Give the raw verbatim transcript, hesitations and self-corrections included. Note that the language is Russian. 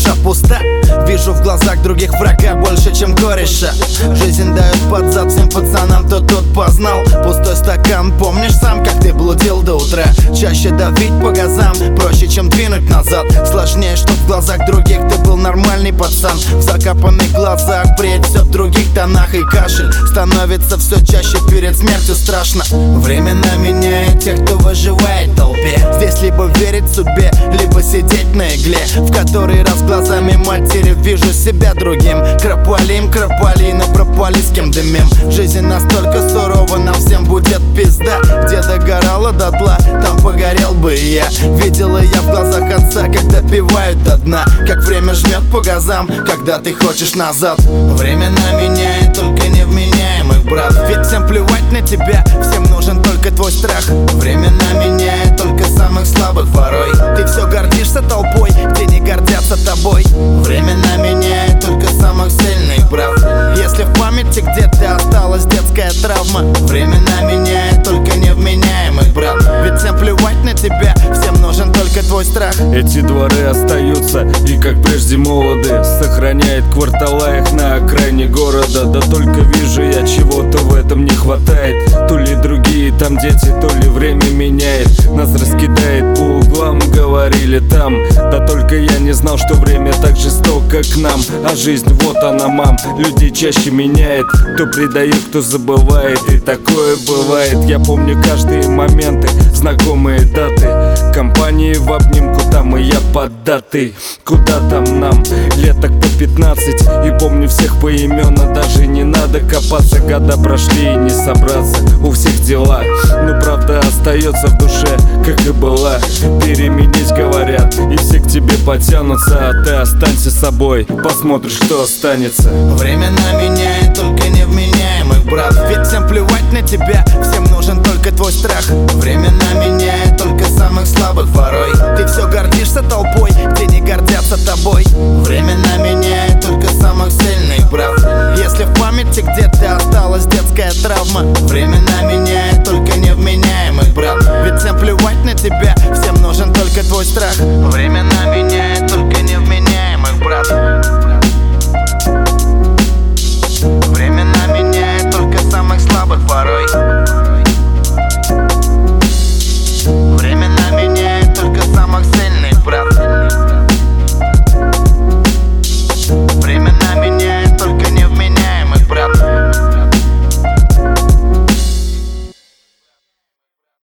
душа пуста. Вижу в глазах других врага больше, чем кореша. Жизнь дает под зад всем пацанам, кто тут познал. Пустой стакан, помнишь сам, как ты блудил до утра? Чаще давить по газам, проще, чем двинуть назад. Сложнее, чтоб в глазах других ты был нормальный пацан. В закапанных глазах бредь, все в других тонах. И кашель становится все чаще, перед смертью страшно. Времена меняет тех, кто выживает в толпе. Здесь либо верить судьбе, либо сидеть на игле. В который раз глазами матери вижу себя другим. Кропали им, кропали, но пропали, с кем дымим. Жизнь настолько сурова, нам всем будет пизда. Где догорала дотла, там погорел бы и я. Видела я в глазах отца, как допивают до дна. Как время жмет по газам, когда ты хочешь назад. Времена меняет только невменяемых, брат. Ведь всем плевать на тебя, всем нужен только твой страх. Времена меняет только самых слабых порой. Ты все гордишься толпой, где не гордятся тобой. Времена меняет только самых сильных, брат. Если в памяти где-то осталась детская травма. Времена меняет только невменяемых, брат. Ведь всем плевать на тебя, всем нужен только твой страх. Эти дворы остаются и как прежде молоды. Сохраняет квартала их на окраине города. Да только вижу я, чего-то в этом не хватает. То ли другие там дети, то ли время меняет. Нас раскидает по углам, говорили там. Да только я не знал, что время так жестоко к нам. А жизнь, вот она, мам, людей чаще меняет. Кто предает, кто забывает, и такое бывает. Я помню каждые моменты, знакомые даты. Компании в обнимку, там и я поддатый. Куда там нам? Лет так по пятнадцать. И помню всех поименно, даже не надо копаться. Года прошли и не собраться, у всех дела. Но правда остается в душе, как и была. Переменить говорят, и все к тебе потянутся. А ты останься собой, посмотришь, что останется. Времена меняет только невменяемых, брат. Ведь всем плевать на тебя, всем нужен только твой страх. Времена меняет только самых слабых порой. Ты все гордишься толпой, где не гордятся тобой. Времена меняет только самых сильных, брат. Если в памяти где-то осталась детская травма. Времена меняет